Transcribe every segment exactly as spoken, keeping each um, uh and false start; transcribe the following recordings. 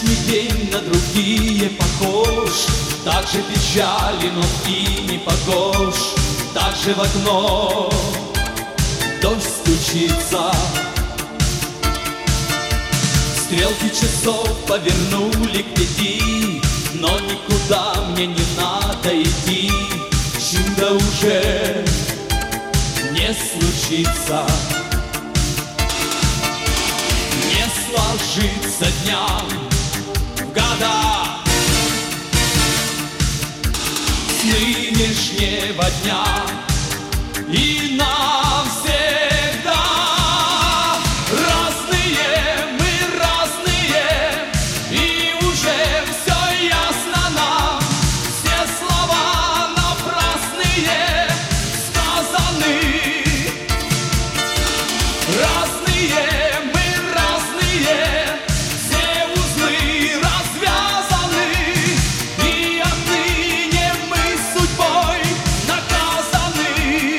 Нынешний день на другие похож, так же печален он и не похож. Так же в окно дождь стучится, стрелки часов повернули к пяти, но никуда мне не надо идти, чудо уже не случится. Не сложится дням в года с нынешнего дня и навсегда. Разные мы, разные, и уже все ясно нам. Все слова напрасные сказаны. Разные мы, разные, все узлы развязаны, и отныне мы судьбой наказаны.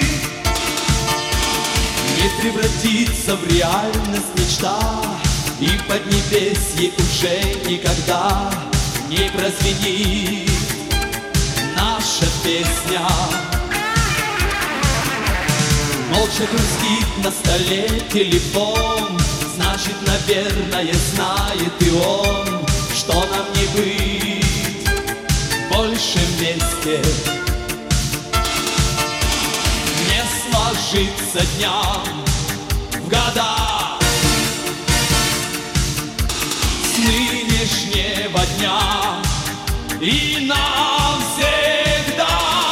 Не превратиться в реальность мечта, и поднебесье уже никогда не прозвенит наша песня. Молча грустит на столе телефон, значит, наверное, знает и он, что нам не быть больше вместе. Не сложится дням в года с нынешнего дня и навсегда.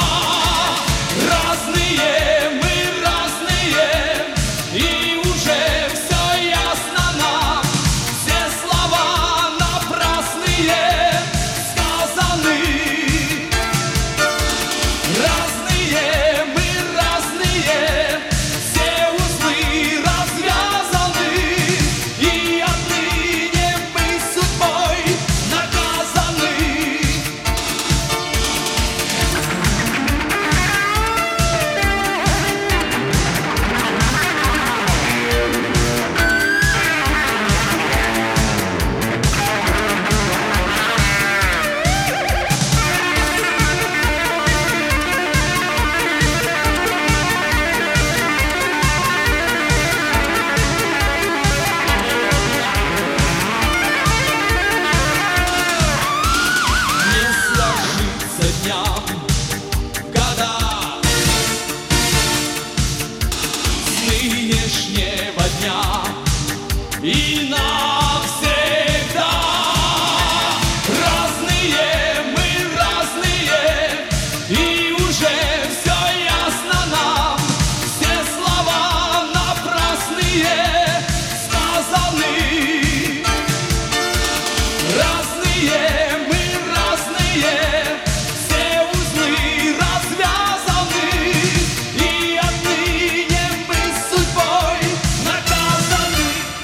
Разные мы, разные, и уже все ясно нам. Все слова напрасные сказаны. Разные мы, разные, все узлы развязаны, и отныне мы судьбой наказаны. Не сложится дням в года с нынешнего дня и навсегда. Разные мы, разные, и уже все ясно нам. Все слова напрасные сказаны. Разные мы, разные, все узлы развязаны, и отныне мы судьбой наказаны.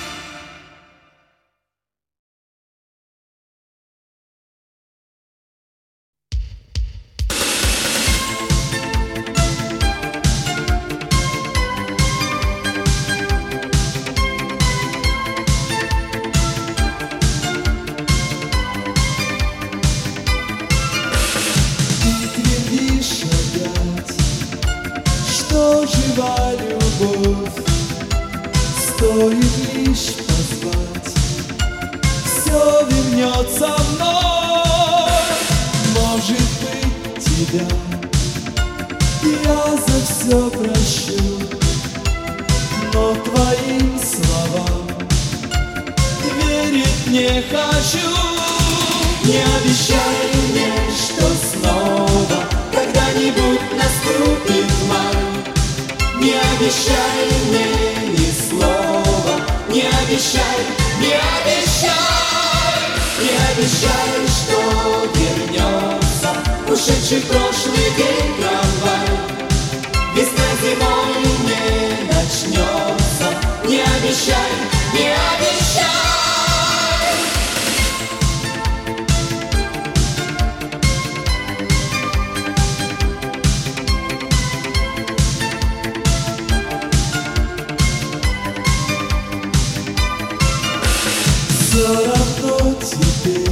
Ты твердишь опять, что жива любовь, стоит лишь позвать, все вернется вновь. Может быть, тебя я за все прощу, но твоим словам верить не хочу. Не обещай мне, что снова когда-нибудь наступит май. Не обещай мне ни слова, не обещай, не обещай, не обещай, что вернется ушедший в прошлый день трамвай. Весна зимой не начнется. Не обещай, не обещай. Все равно теперь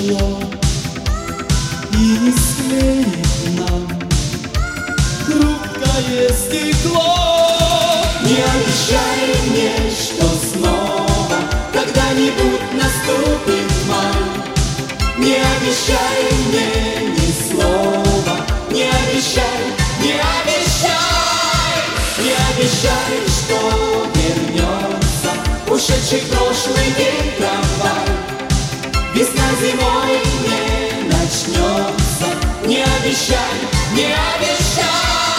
прошло и не склеит нам хрупкое стекло. Не обещай мне, что снова когда-нибудь наступит май. Не обещай мне ни слова, не обещай, не обещай, не обещай, что вернется ушедший прошлый день трамвай. Весна зимой не начнется, не обещай, не обещай.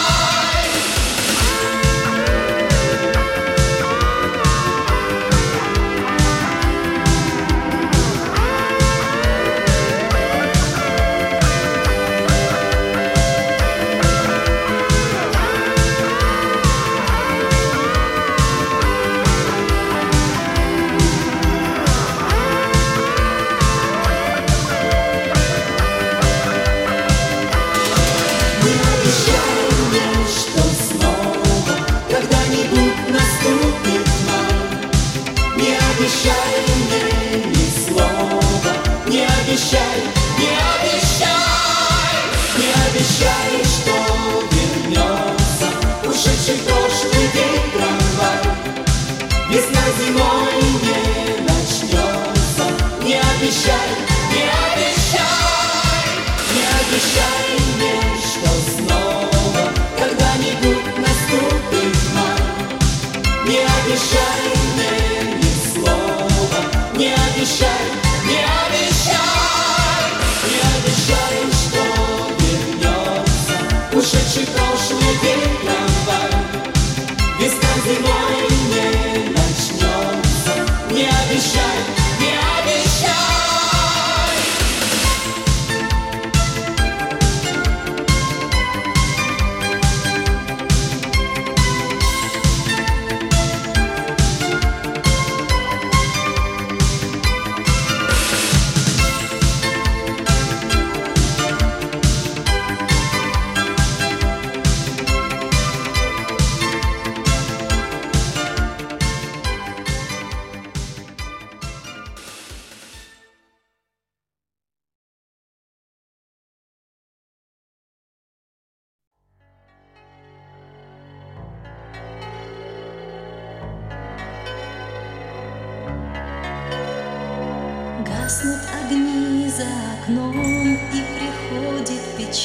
Гаснут огни за окном, и приходит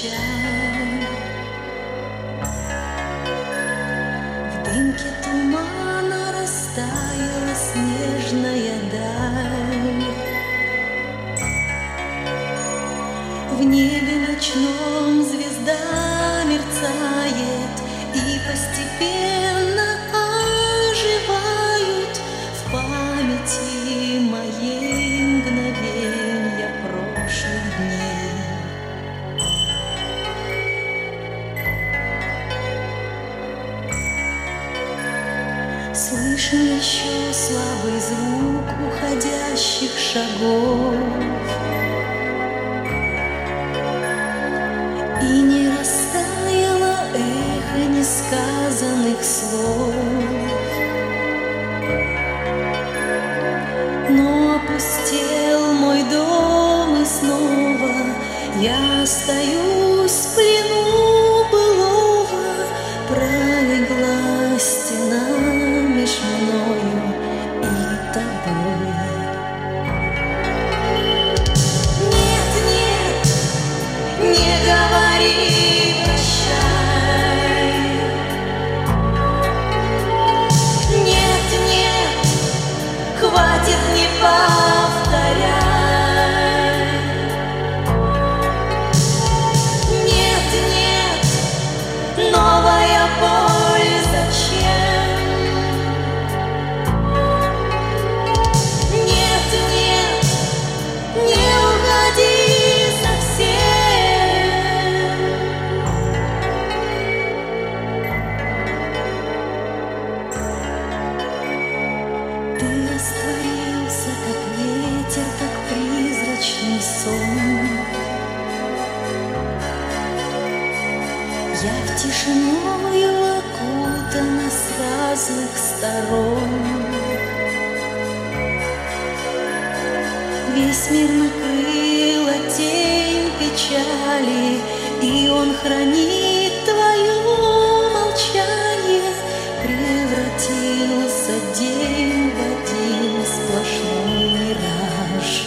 печаль. В дымке тумана растаяла снежная даль. В небе ночном звезда мерцает, и постепенно оживают в памяти моей мгновенья прошлых дней. Слышен еще слабый звук уходящих шагов, и не растаяло эхо несказанных слов. Но опустел мой дом, и снова я остаюсь в плену былого. Пролегла стена меж мною и тобой. Нет, нет, не говори прощай. Нет, нет, хватит, не повторяй. Нет, нет, новая боль зачем? Нет, нет, не уходи совсем. Ты растворился, как ветер, как призрачный сон. Я в тишиною окутана с разных сторон. Весь мир накрыл тень печали, и он хранит твое молчание. Превратился день в один сплошной мираж.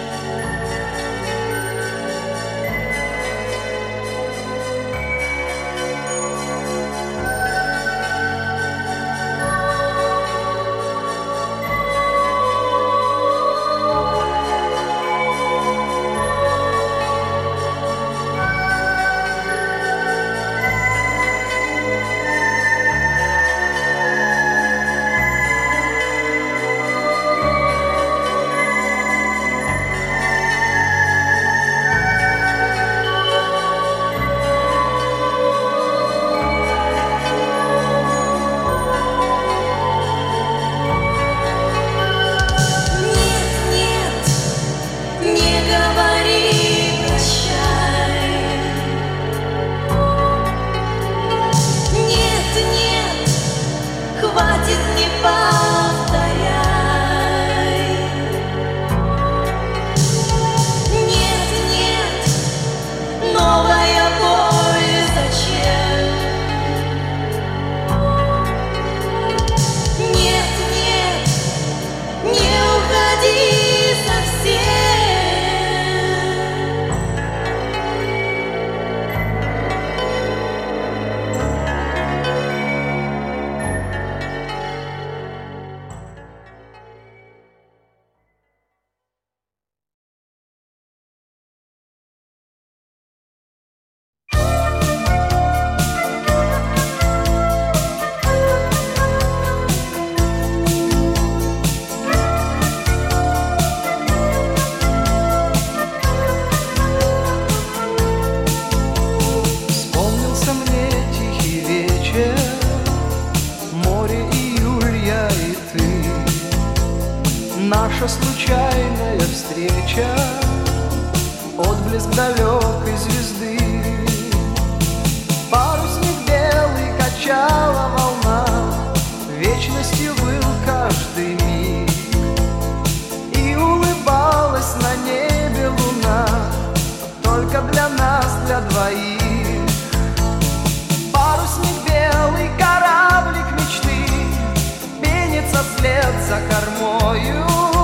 Наша случайная встреча, отблеск далекой звезды. Парусник белый качала волна, вечностью был каждый миг. И улыбалась на небе луна, только для нас, для двоих. Парусник белый, кораблик мечты, пенится вслед за кормою.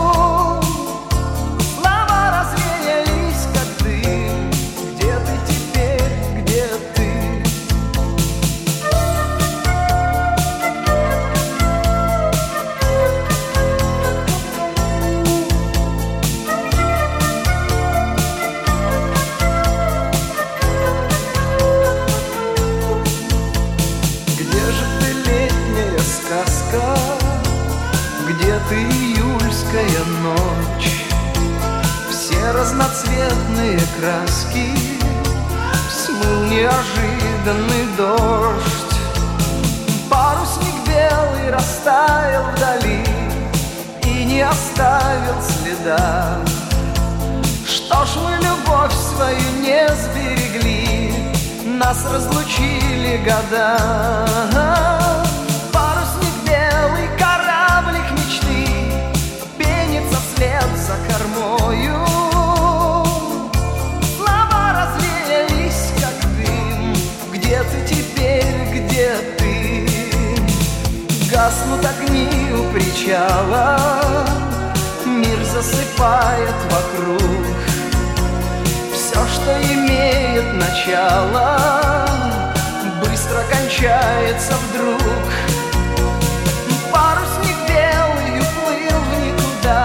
Где ты, июльская ночь? Все разноцветные краски смыл неожиданный дождь. Парусник белый растаял вдали и не оставил следа. Что ж мы любовь свою не сберегли, нас разлучили года. Вслед за кормою слова развеялись, как дым. Где ты теперь, где ты? Гаснут огни у причала, мир засыпает вокруг. Все, что имеет начало, быстро кончается вдруг. Парусник белый уплыл в никуда,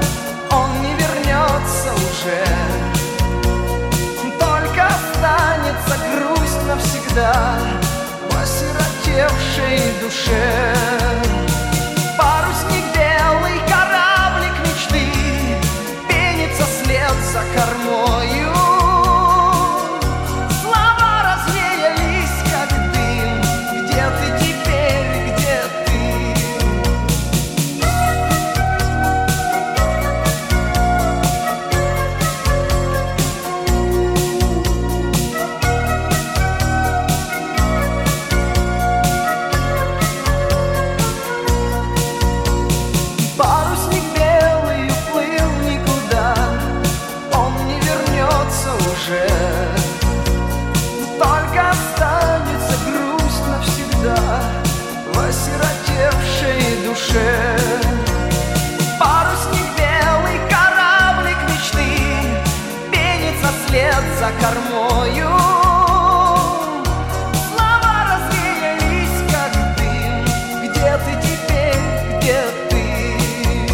только останется грусть навсегда в осиротевшей душе. Парусник белый, кораблик мечты, пенится вслед за кормою. Слова развеялись, как дым. Где ты теперь, где ты? душе. Только останется грусть навсегда в осиротевшей душе. Парусник белый, кораблик мечты пенится вслед за кормою. Слова развеялись, как дым. Где ты теперь, где ты?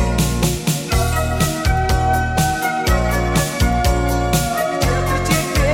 Где ты теперь?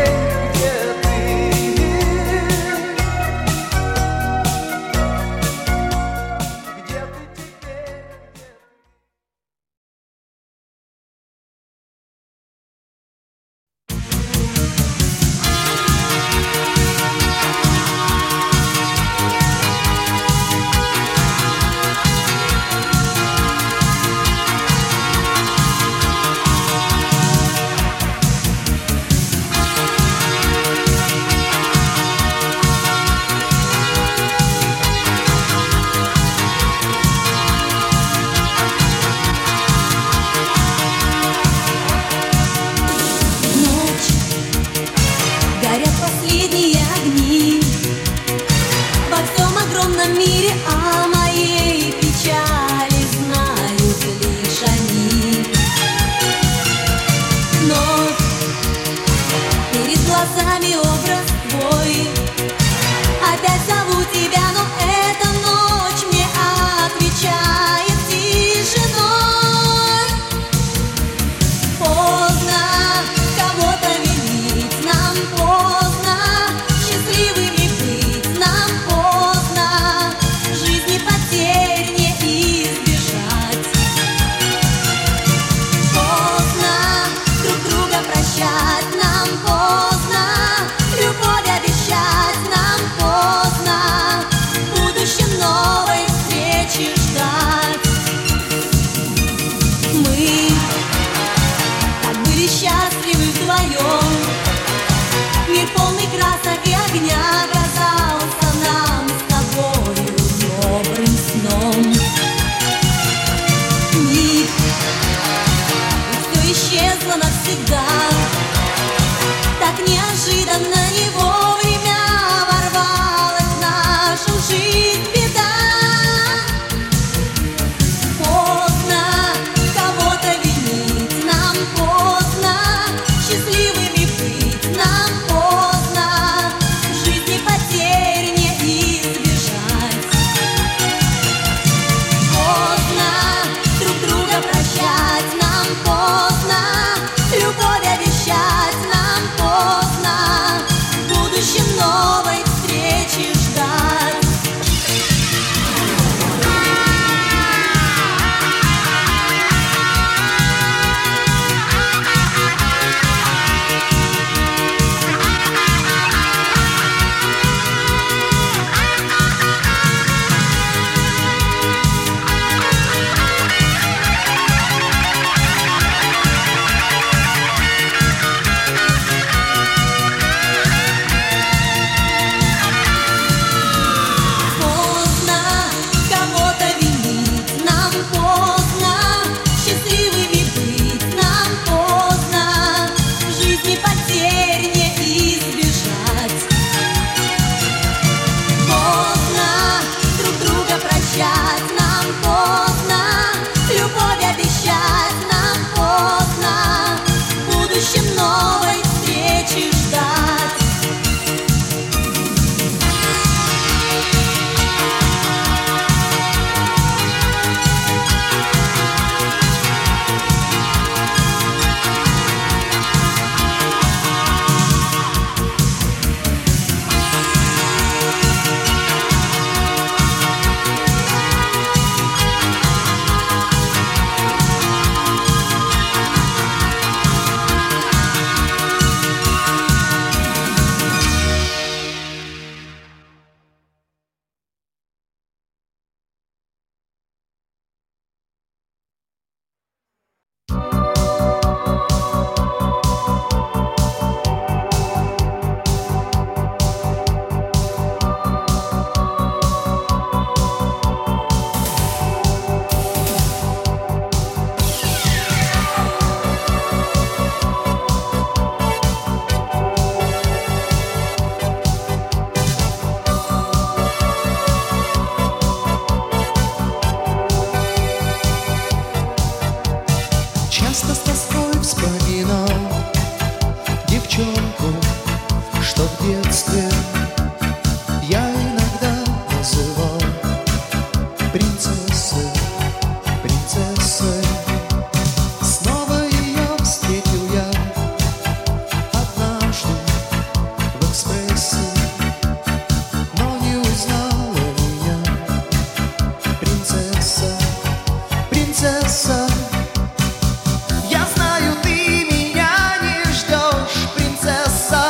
вспоминал девчонку, что в детстве я иногда называл принцессой, принцессой. Снова ее встретил я однажды в экспрессе, но не узнала меня. Принцесса, принцесса, я знаю, ты меня не ждешь, принцесса.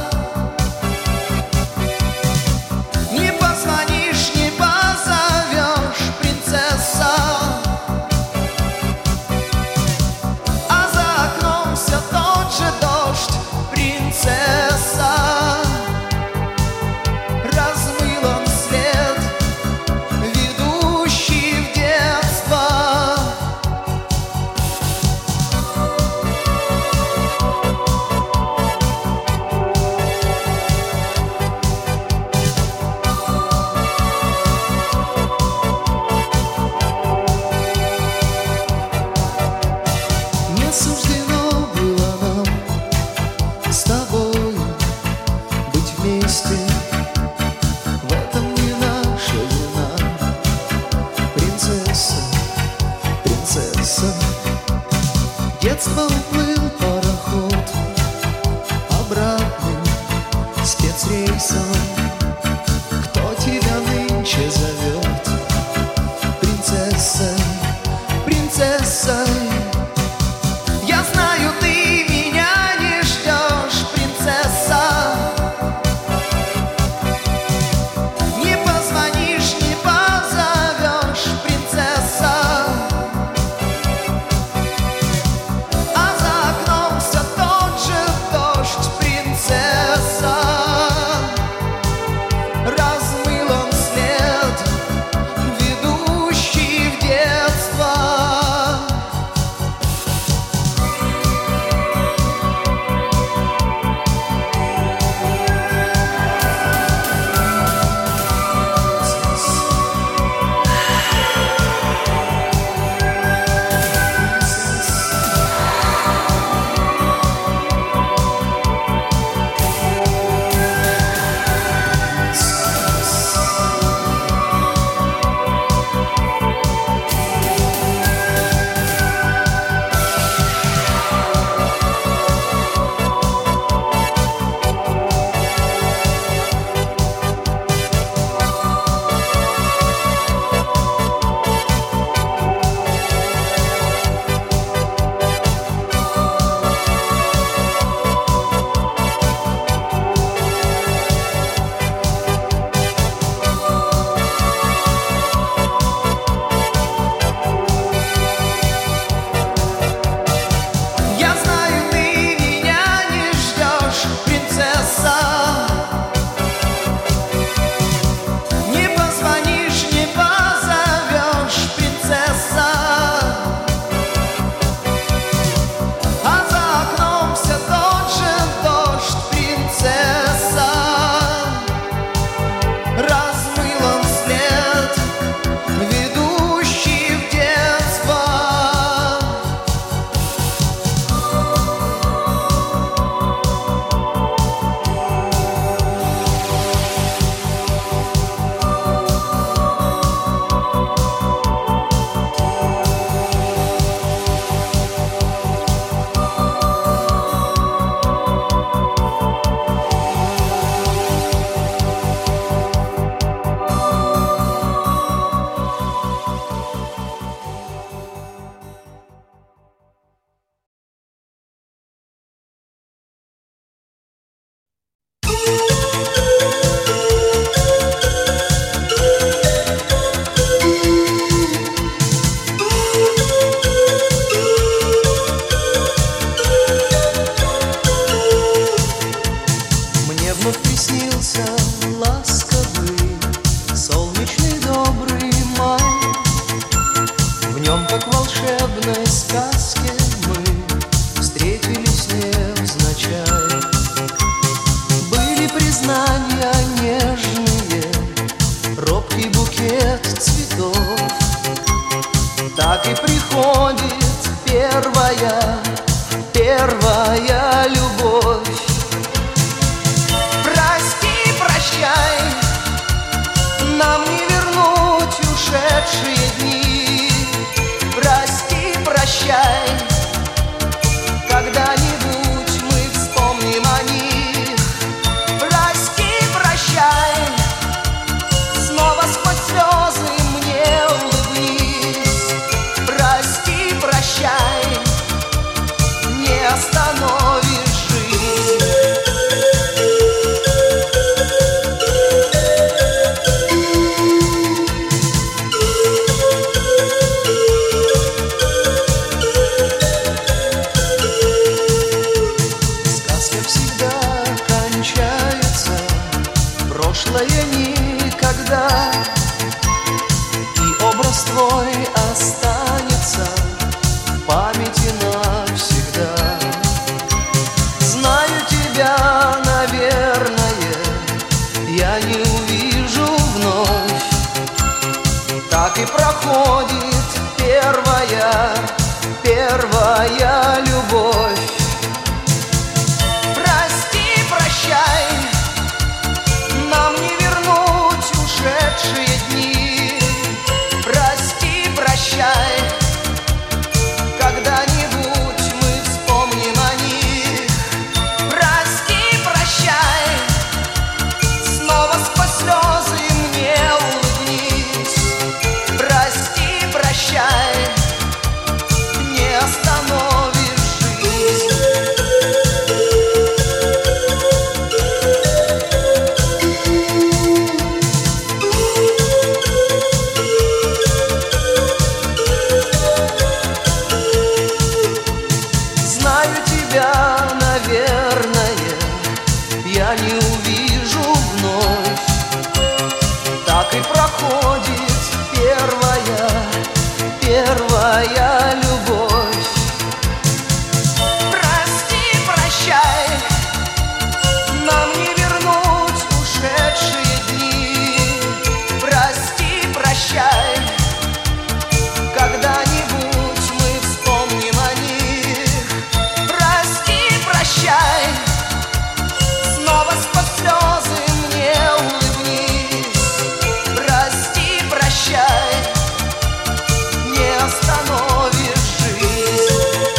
Не позвонишь, не позовешь, принцесса. А за окном все тот же дождь, принцесса. Размыл он след, ведущий в детство. Не суждено было нам с тобой быть вместе. В этом не наша вина. Принцесса, принцесса, детство уплыл пароход обратным спецрейсом. Кто тебя нынче зовет? Принцессой, принцессой. Я знаю, ты меня не ждешь, принцесса. Не позвонишь, не позовешь, принцесса. А за окном все тот же дождь, принцесса. первая любовь. Прости, прощай, нам не вернуть ушедшие дни. Прости, прощай, когда-нибудь мы вспомним о них. Прости, прощай, снова сквозь слезы мне улыбнись. Прости, прощай, не остановишь жизнь. Сказка всегда кончается, прошлое никогда, и образ твой останется в памяти навсегда. Знаю тебя, наверное, я не увижу вновь. Так и проходит первая, первая любовь. Прости, прощай, нам не вернуть ушедшие дни. Прости, прощай, когда-нибудь мы вспомним о них. Прости, прощай, снова сквозь слезы мне улыбнись. Прости, прощай, не остановишь жизнь. Знаю тебя, наверное, я не увижу вновь. Так и проходит первая, первая любовь. Прости, прощай, нам не вернуть ушедшие дни. Прости, прощай, когда-нибудь мы вспомним о них. Прости, прощай, снова сквозь слезы мне улыбнись. Прости, прощай, не остановишь жизнь.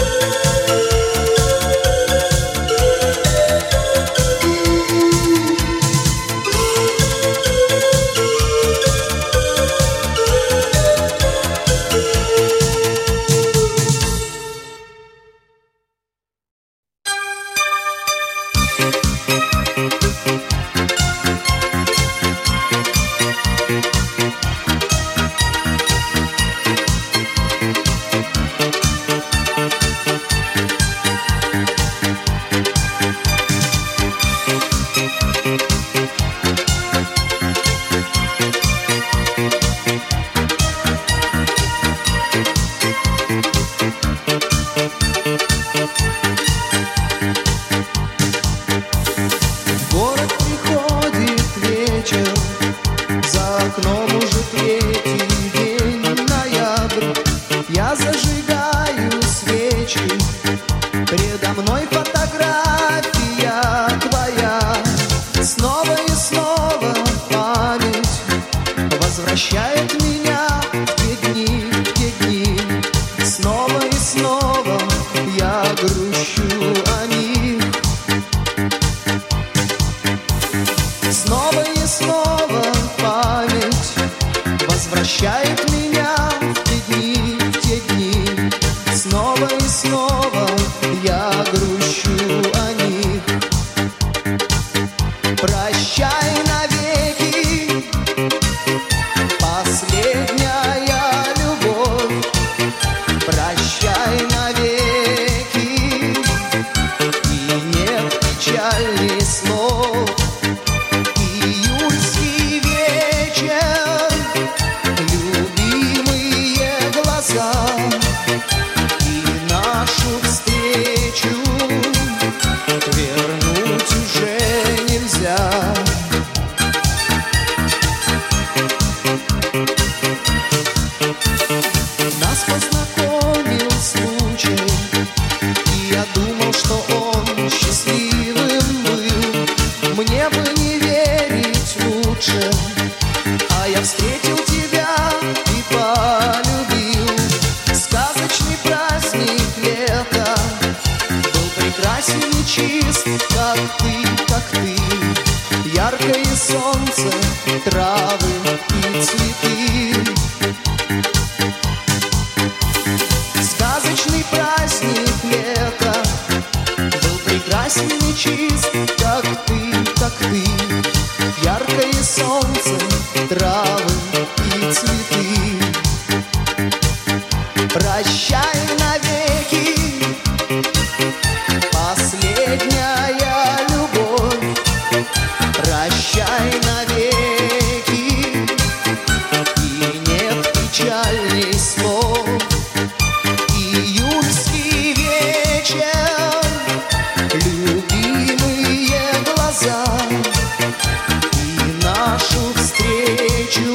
В город приходит вечер, за окном уже третий день ноябрь. Я зажигаю свечи, предо мной фотография твоя. Снова и снова память возвращает меня в те дни, в те дни. Снова и снова я грущу о них. Снова и снова память возвращает меня в те дни, в те дни. Снова и снова я грущу о них. Прощай навеки, последняя любовь. Прощай навеки, думал, что он счастливым был. Мне бы не верить лучше, а я встретил тебя и полюбил. Сказочный праздник лета был прекрасен и чист, как ты, как ты. Яркое солнце, травы и цветы. Сказочный праздник лета был прекрасен и чист, как ты, как ты. Яркое солнце, травы и цветы. Прощай навеки, последняя любовь. Прощай навеки, и нет печальней слов. Июльский вечер, любимые глаза, и нашу встречу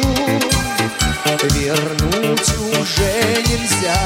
вернуть уже нельзя.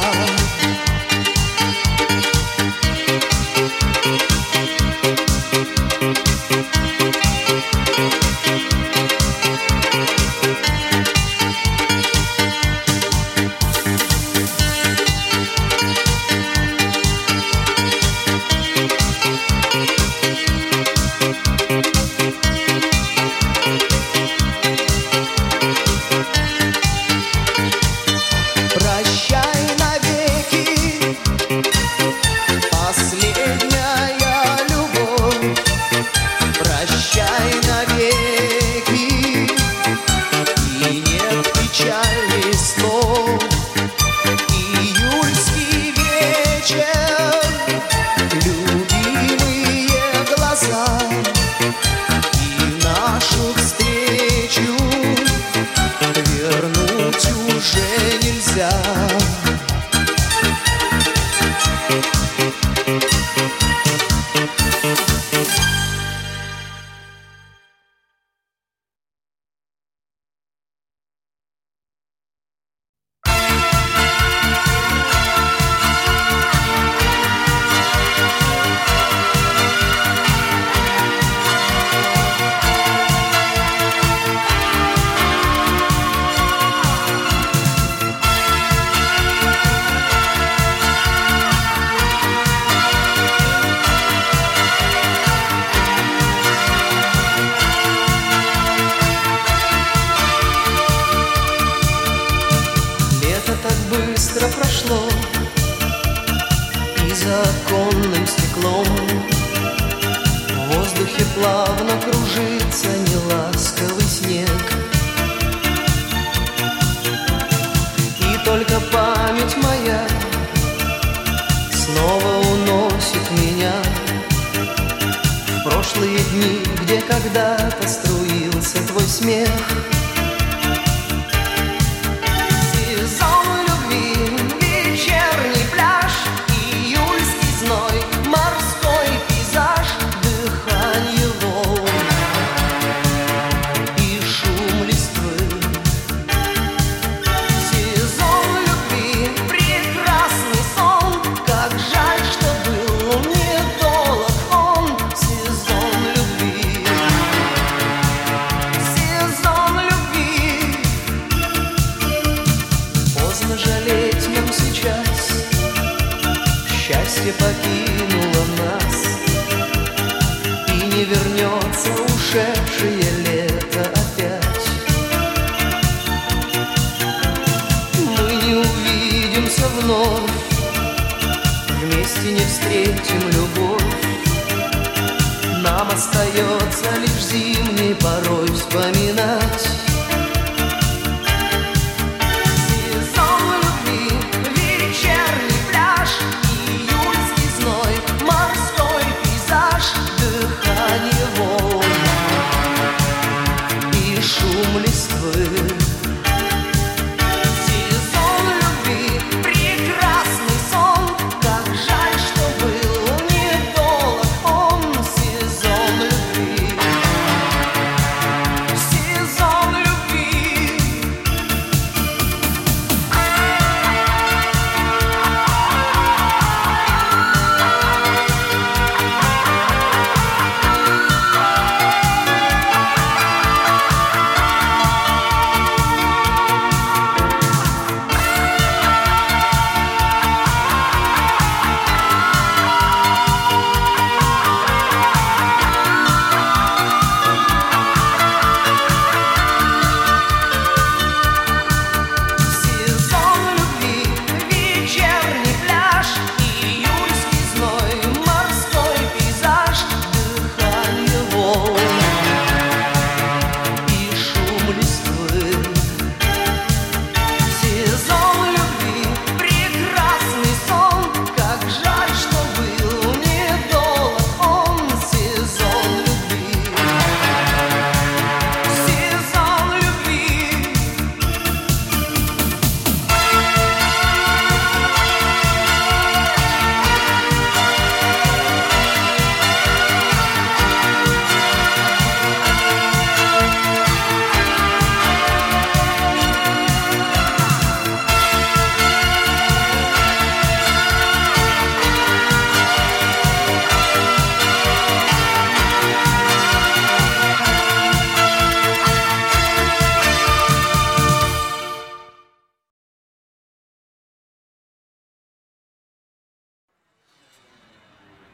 Сезон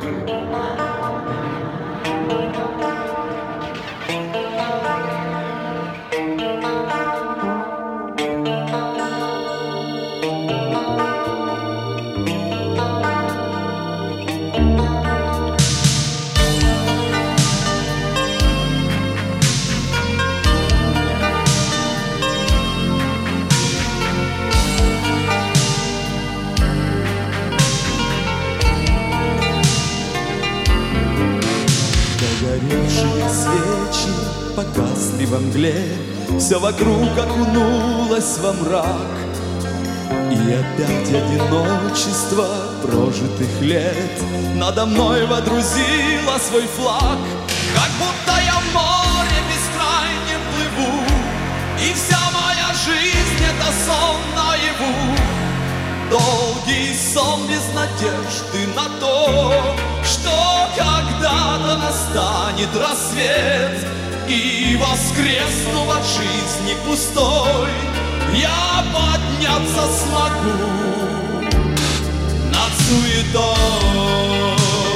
Догоревшие свечи погасли во мгле, все вокруг окунулось во мрак. И опять одиночество прожитых лет надо мной водрузило свой флаг. Как будто я в море бескрайнем плыву, и вся моя жизнь — это сон наяву. Долгий сон без надежды на то, что когда-то настанет рассвет, и воскресну от жизни пустой я подняться смогу над суетой.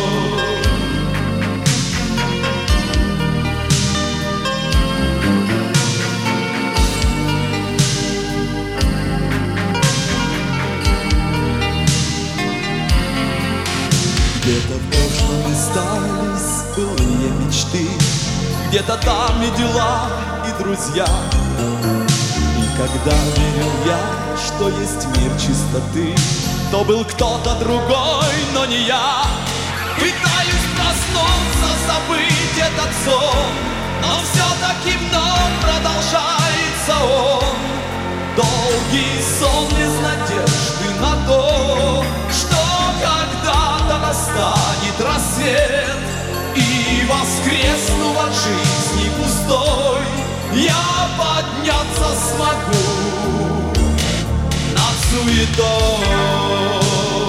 Где-то в прошлом остались былые мечты, где-то там и дела, и друзья. И когда верил я, что есть мир чистоты, то был кто-то другой, но не я. Пытаюсь проснуться, забыть этот сон, но все-таки вновь продолжается он. Долгий сон без надежды на то, что когда-то настанет рассвет, и воскресну от жизни пустой я подняться смогу над суетой.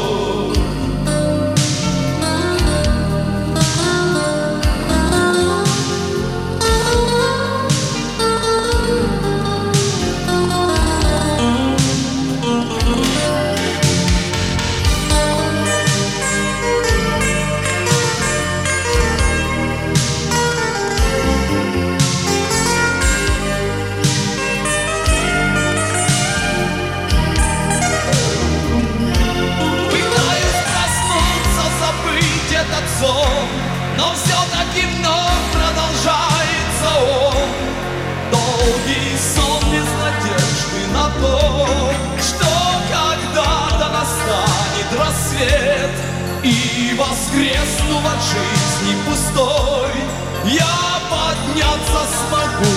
Но все-таки вновь продолжается он. Долгий сон без надежды на то, что когда-то настанет рассвет, и воскресну от жизни пустой я подняться смогу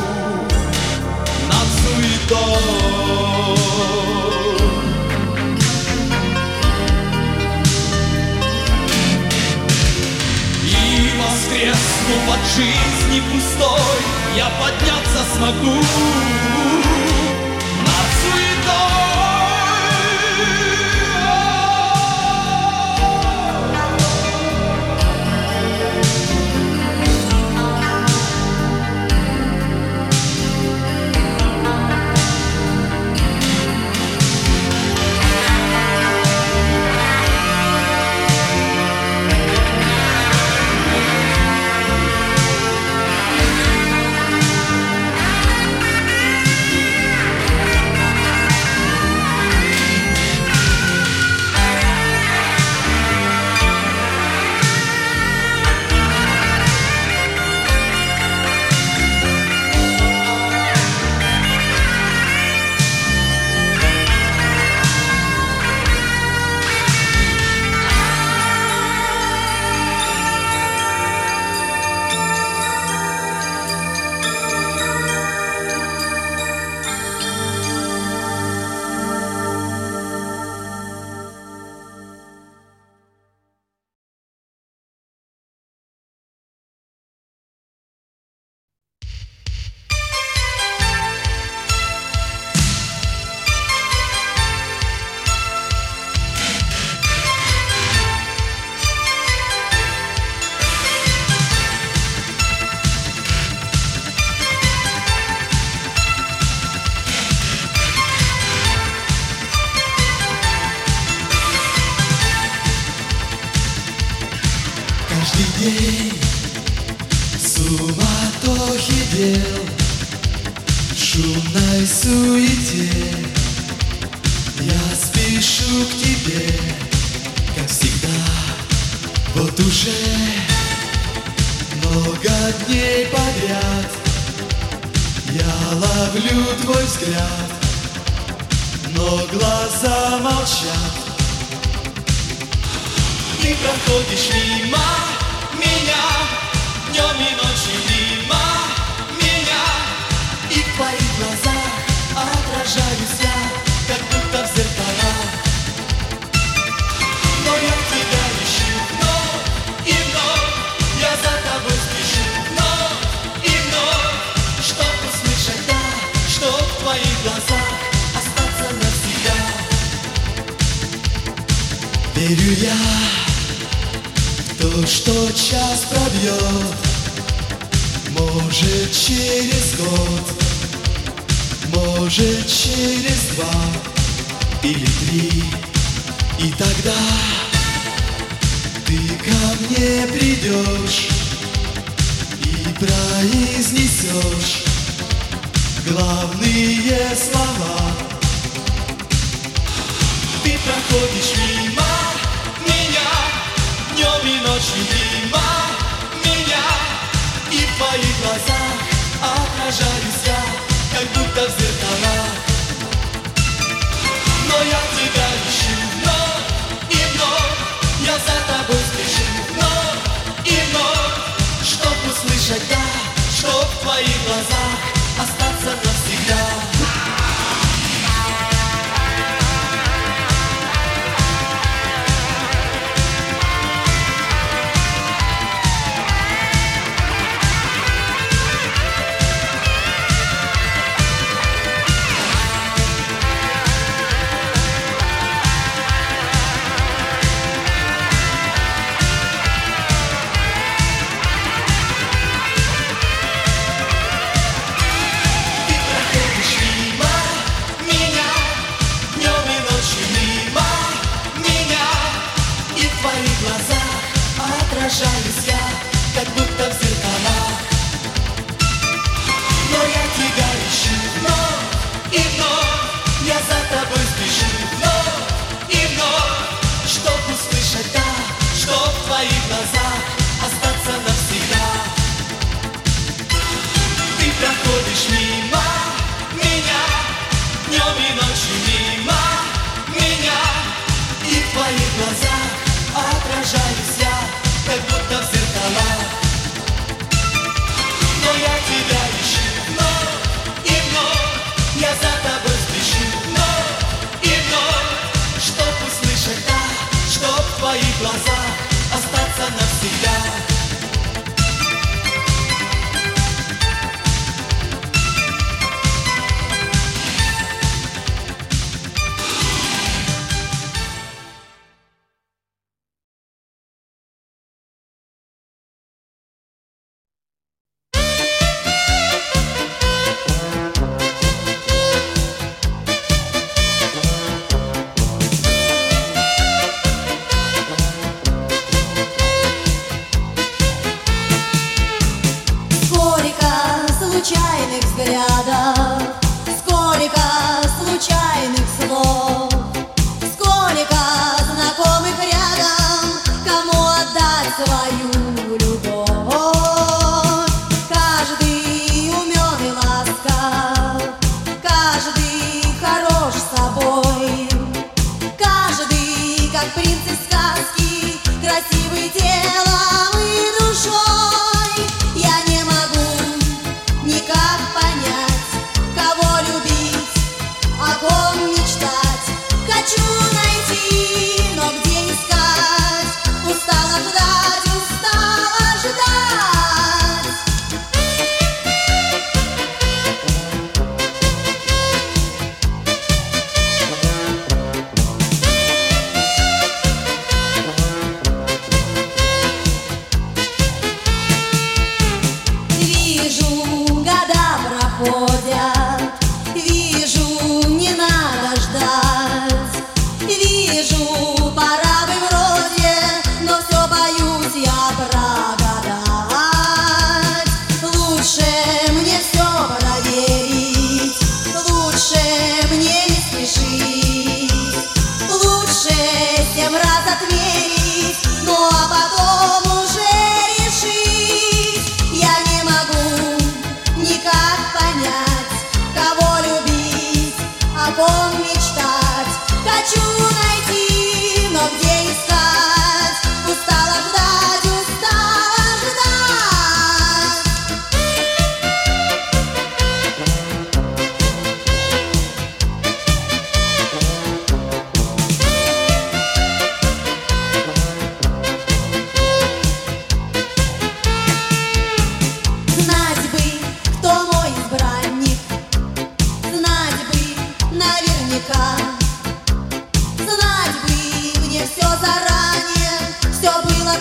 над суетой. Воскресну от жизни пустой я подняться смогу над суетой. Каждый день в суматохе дел, в шумной суете я спешу к тебе, как всегда. Вот уже много дней подряд я ловлю твой взгляд, но глаза молчат. Ты проходишь мимо меня, днем и ночью мимо меня, и в твоих глазах отражаюсь я, как будто в зеркалах. Но я тебя ищу вновь и вновь, я за тобой спешу вновь и вновь, чтоб услышать да, чтоб в твоих глазах остаться навсегда. Верю я в то, что час пробьет, может через год, может через два или три, и тогда ты ко мне придешь и произнесешь главные слова. Ты проходишь мимо меня, днем и ночью мимо меня, и в твоих глазах отражаюсь я, как будто в зеркалах. Но я тебя ищу вновь и вновь, я за тобой спешу вновь и вновь, чтоб услышать да, чтоб в твоих глазах остаться навсегда. Отражаюсь я, как будто в зеркалах. Но я тебя ищу вновь и вновь, я за тобой спешу вновь и вновь, чтоб услышать да, чтоб в твоих глазах остаться навсегда. Ты проходишь мимо меня, днем и ночью мимо меня, и в твоих глазах отражаюсь я, как будто в зеркалах. Но я тебя ищу вновь и вновь, я за тобой спешу вновь и вновь, чтоб услышать да, чтоб в твоих глазах остаться навсегда. Случайных взглядов, сколько случайных слов, сколько знакомых рядом, кому отдать свою любовь. Каждый умен и ласкав, каждый хорош собой, каждый, как принц из сказки, красивый телом и душой. Я не могу никак понять, кого любить, о ком мечтать. Хочу найти, но где искать? Устала ждать, устала ждать.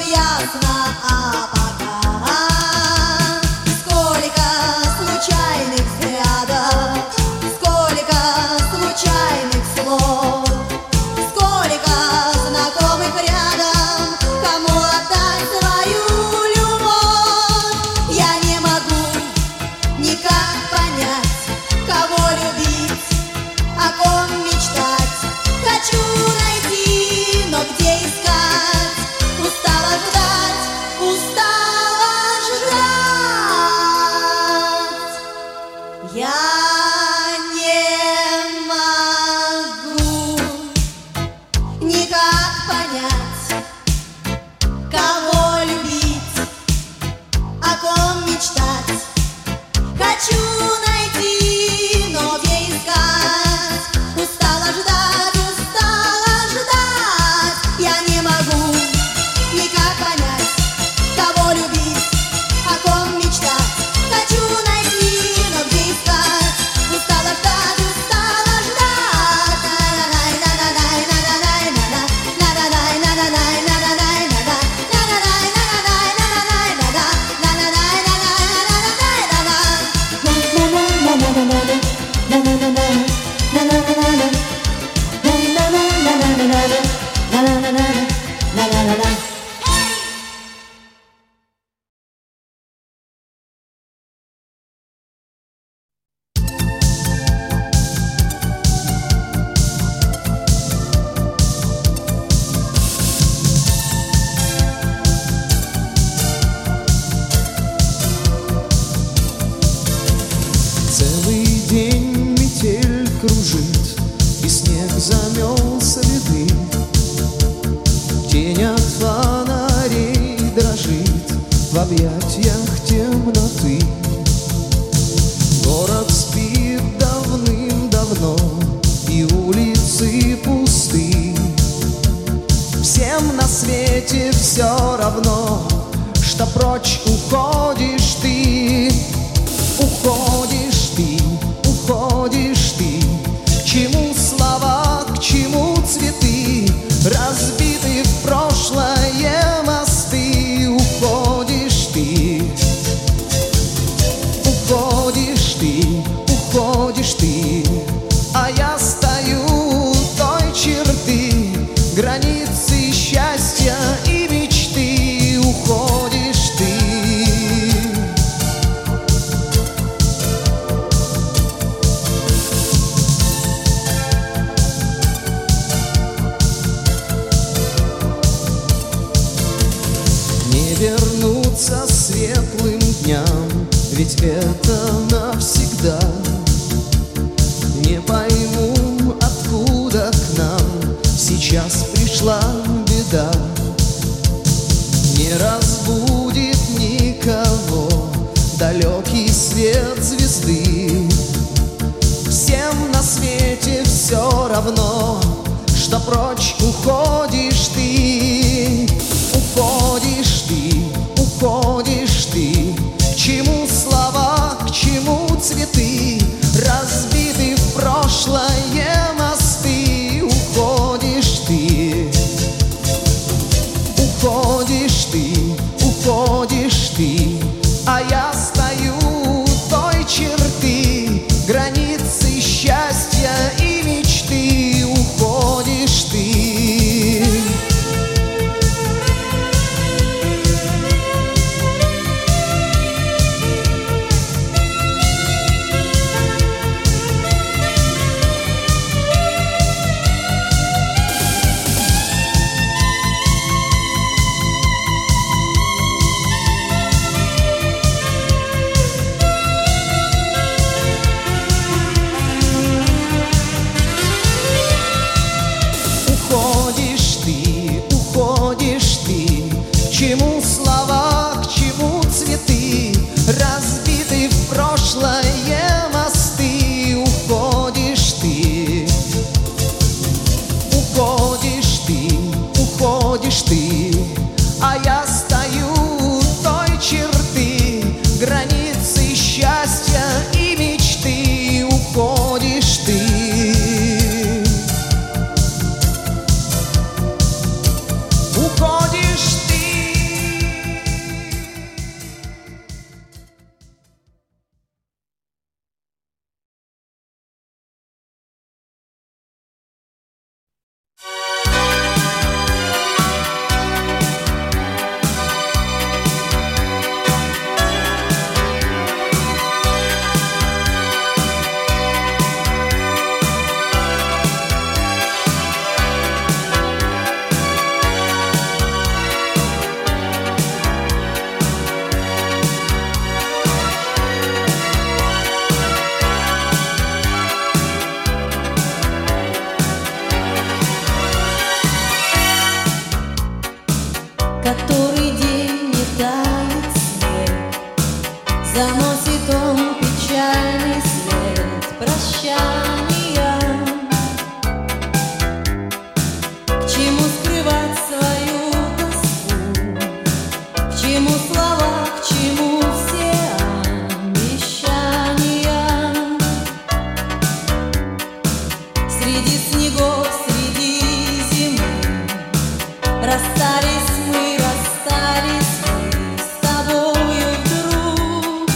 ясно, а пока сколько случайных взглядов, сколько случайных слов, сколько знакомых рядом, кому отдать свою любовь. Я не могу никак понять, кого любить, о ком мечтать. Хочу найти, но где искать? Устала ждать, устала ждать. Я не могу никак понять, кого любить, о ком мечтать. Хочу найти, но где искать? Устала ждать, устала ждать. Я не могу никак понять, кого любить, о ком мечтать. Хочу найти, но где искать? Устала ждать, устала ждать. Целый день метель кружит, и снег замел следы. Тень от фонарей дрожит в объятиях темноты. Город спит давным-давно, и улицы пусты. Всем на свете все равно, что прочь уходишь ты. Уходишь ты, уходишь ты. К чему слова, к чему цветы, разбиты в прошлое мосты. Уходишь ты, уходишь ты, уходишь ты. А я стою у той черты, границы счастья и мечты. Уходишь ты. Не вернуться светлым дням, ведь это навсегда. Не пойму, откуда к нам сейчас пришла беда. Не разбудит никого далекий свет звезды. Всем на свете все равно, что прочь уходишь ты. Уходишь ты, уходишь ты. К чему слова, к чему цветы, разбиты в прошлое мосты. Уходишь ты, уходишь ты, уходишь ты. А я стою у той черты, границы счастья и мечты. Уходишь ты. Уходишь ты, уходишь ты. К чему слова, к чему цветы, разбиты в прошлое мосты. Уходишь ты, уходишь ты, уходишь ты. А я стою у той черты, границы счастья и мечты. Уходишь ты. Уходишь ты. тает снег, заносит он печальный след прощания. К чему скрывать свою тоску, к чему слова, к чему все обещания? Среди снегов, среди зимы расстались мы, расстались мы с тобою вдруг.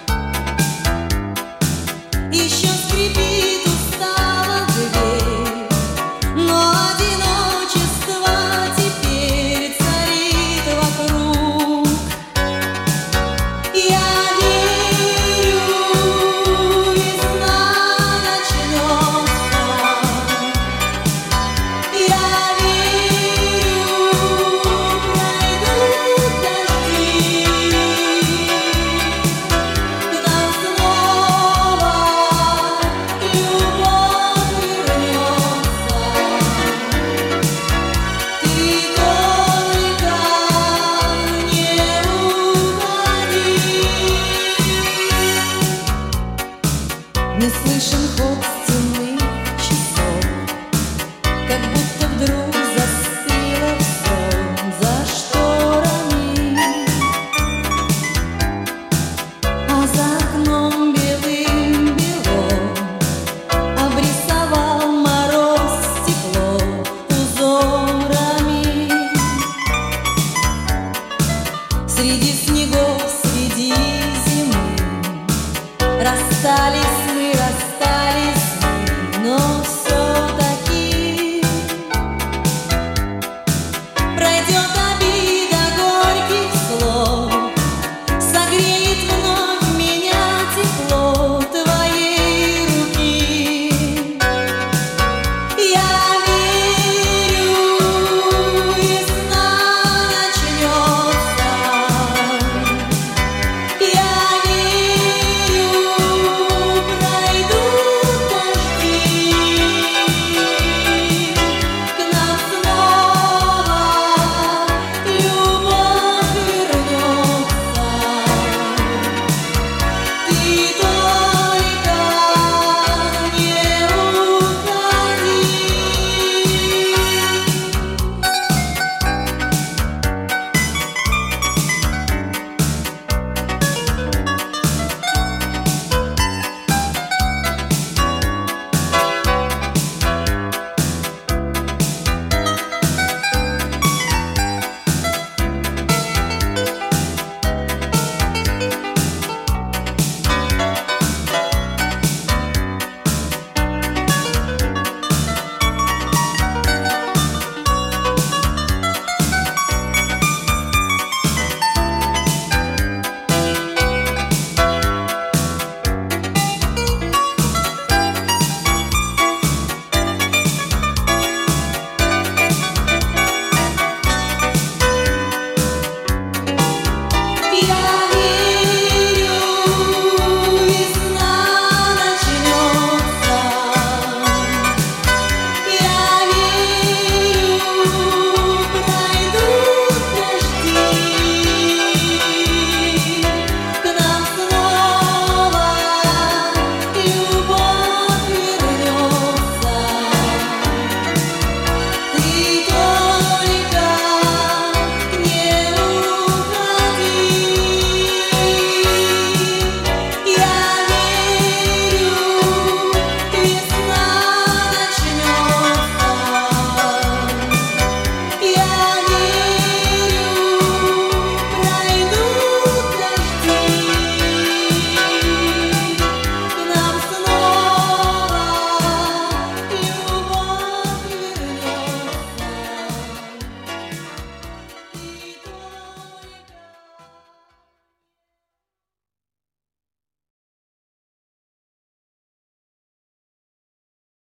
Еще скрипит устала дверь, но одиночество теперь царит вокруг. Я верю, весна начнется. Я верю, пройдут дожди, к нам снова любовь вернется. Ты только не уходи. Не слышен ход стенных часов, как будто вдруг застыло все за шторами, а за окном белым-бело обрисовал мороз тепло узорами. Среди снегов, среди зимы расстались